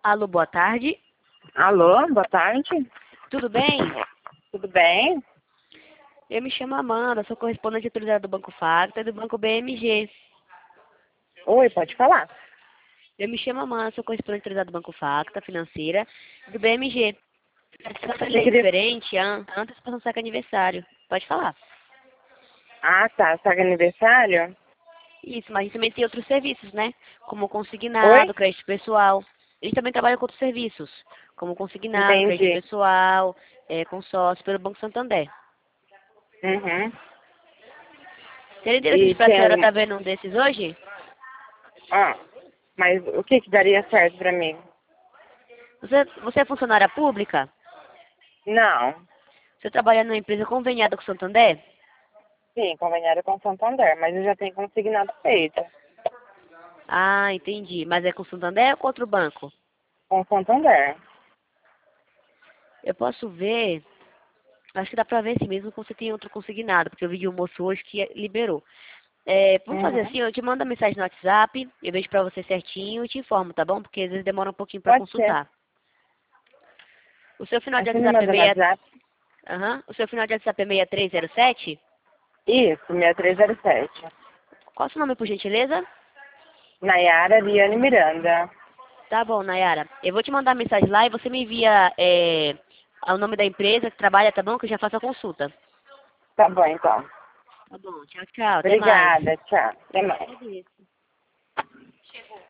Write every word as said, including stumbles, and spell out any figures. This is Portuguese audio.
Alô, boa tarde. Alô, boa tarde. Tudo bem? Tudo bem? Eu me chamo Amanda, sou correspondente autorizada do Banco Facta e do Banco B M G. Oi, pode falar. Eu me chamo Amanda, sou correspondente autorizada do Banco Facta Financeira e do B M G. Essa Você é queria... diferente an- antes para um saque aniversário. Pode falar. Ah, tá. Saga aniversário? Isso, mas a gente também tem outros serviços, né? Como Oi? consignado, crédito pessoal. A gente também trabalha com outros serviços, como consignado, crédito Entendi. pessoal, é, consórcio pelo Banco Santander. Uhum. Seria interessante E para a senhora tem... estar vendo um desses hoje? Ah, mas o que que daria certo pra mim? Você, você é funcionária pública? Não. Você trabalha numa empresa conveniada com o Santander? Sim, conveniado com Santander, mas eu já tenho consignado feito. Ah, entendi. Mas é com o Santander ou com outro banco? Com Santander. Eu posso ver, acho que dá pra ver assim mesmo que você tem outro consignado, porque eu vi de um moço hoje que liberou. É, vamos fazer Uhum. assim, eu te mando a mensagem no WhatsApp, eu vejo pra você certinho e te informo, tá bom? Porque às vezes demora um pouquinho pra Pode ser. consultar. O seu final Aí de você me WhatsApp é manda no meia... WhatsApp. Aham. O seu final de WhatsApp é seis três zero sete? Isso, seis três zero sete. Qual o seu nome, por gentileza? Nayara Liane Miranda. Tá bom, Nayara. Eu vou te mandar a mensagem lá e você me envia é, o nome da empresa que trabalha, tá bom? Que eu já faço a consulta. Tá bom, então. Tá bom, tchau, tchau. Até mais. Obrigada, tchau. Até mais. Agradeço.